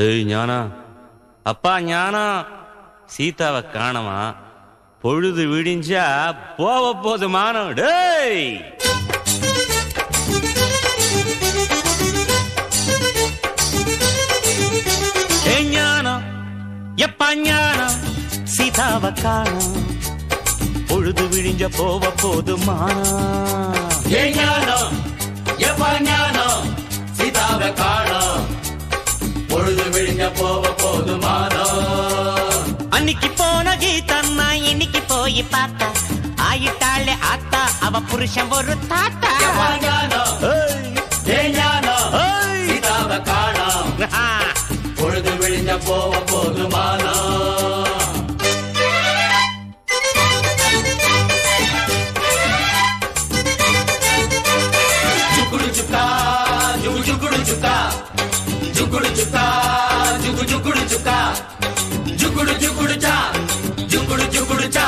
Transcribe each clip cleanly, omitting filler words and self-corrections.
ஏய் ஞானா, அப்பா ஞானா, சீதாவை காணமா, பொழுது விடிஞ்சா போக போது மானம். டேய் ஞானம், எப்பா ஞானம், சீதாவை காணோம், பொழுது விடிஞ்ச போக போது மானம். ஞானம், எப்பா ஞானம், சீதாவை காணோம், பொழுது விடிஞ்ச போக போது மானம். அன்னைக்கு போன கீதம்மா இன்னைக்கு போய் பார்த்தா, ஆயிட்டாளே ஆத்தா அவ புருஷன் ஒரு தாத்தா. ஞானம், ஞானம், சீதாவை காணோம், பொழுது விடிஞ்ச போக போது மானம். ஜுகுடு ஜுக்கா, ஜுகு ஜுகுடு ஜுக்கா, ஜுகுடு ஜுக்கா, ஜுகு ஜுகுடு ஜுக்கா, ஜுகுடு ஜுகுடு சா, ஜுகுடு ஜுகுடு சா.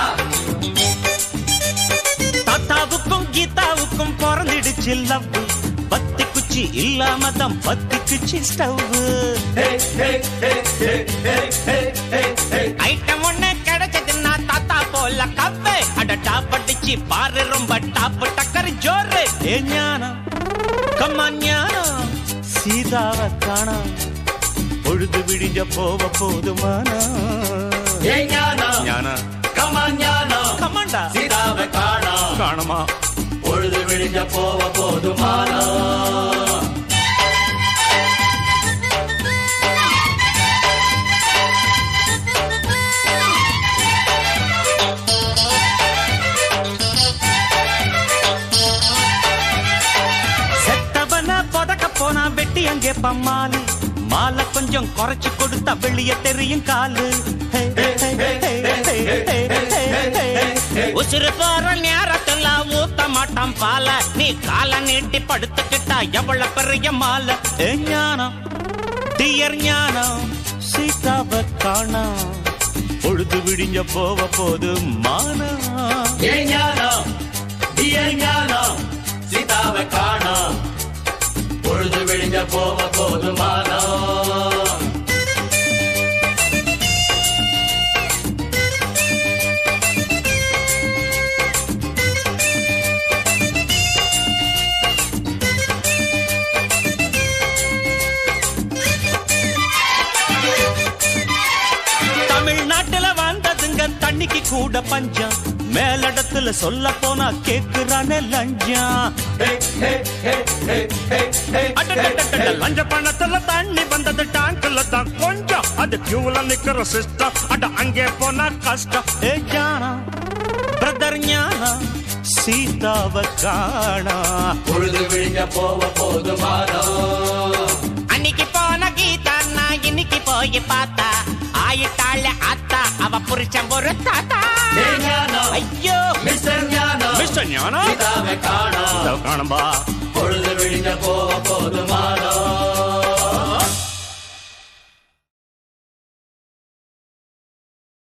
தாத்தாவுக்கும் கீதாவுக்கும் பிறந்திடுச்சு லவ், பத்தி குச்சி இல்லாம தான் பத்தி குச்சி ஸ்டவ். ஐட்டம் ஒண்ணு கிடைச்சதுன்னா தாத்தா போல கவ்வே, அட டாப் அடிச்சு பாரு ரொம்ப டாப் டக்கர் ஜோரு. ஏ ஞானம், கம்மா ஞானம், சீதாவை காணோம், பொழுது விடிஞ்ச போக போதுமானா. ஞானம், கம்மா ஞானம், கமாண்டா, சீதாவை காணோம், காணுமா, பொழுது விடிஞ்ச போக போது மானம். செத்தவன புதக்க போனா வெட்டி அங்கே பம்மாலு, மாலை கொஞ்சம் குறைச்சு கொடுத்தா வெளியே தெரியும் காலு. உசுறு போற நேரத்துல ஊத்த மாட்டான் பால, நீ கால நீட்டி படுத்துக்கிட்டா எவ்வளவு பெரிய மாலை. ஞானம், டியர் ஞானம், சீதாவை காணோம், பொழுது விடிஞ்ச போக போது மானா. ஞானம், டியர் ஞானம், சீதாவை காணோம், பொழுது விடிஞ்ச போக போது மானம். தமிழ்நாட்டுல வந்ததுங்க தண்ணிக்கு கூட பஞ்சம், மேலிடத்துல சொல்ல போனா கேக்குறானே லஞ்சம். லஞ்ச பணத்துல தண்ணி வந்தது டேங்க்ல தான் கொஞ்சம், அது கியூல நிக்கிற சிஸ்டம், அட அங்கே போனா கஷ்டம். ஏ ஞானம், பிரதர் ஞானம், சீதாவை காணோம், பொழுது விடிஞ்ச போக போது மானம். அன்னைக்கு போன கீதா நான் இன்னைக்கு போய் பார்த்தா, ஆயிட்டாளே ஆத்தா அவ புருஷன் ஒரு தாத்தா. ஞானம், ஐயோ மிஸ்டர் ஞானம், மிஸ்டர் ஞானம், சீதாவை காணோம், காணும்பா.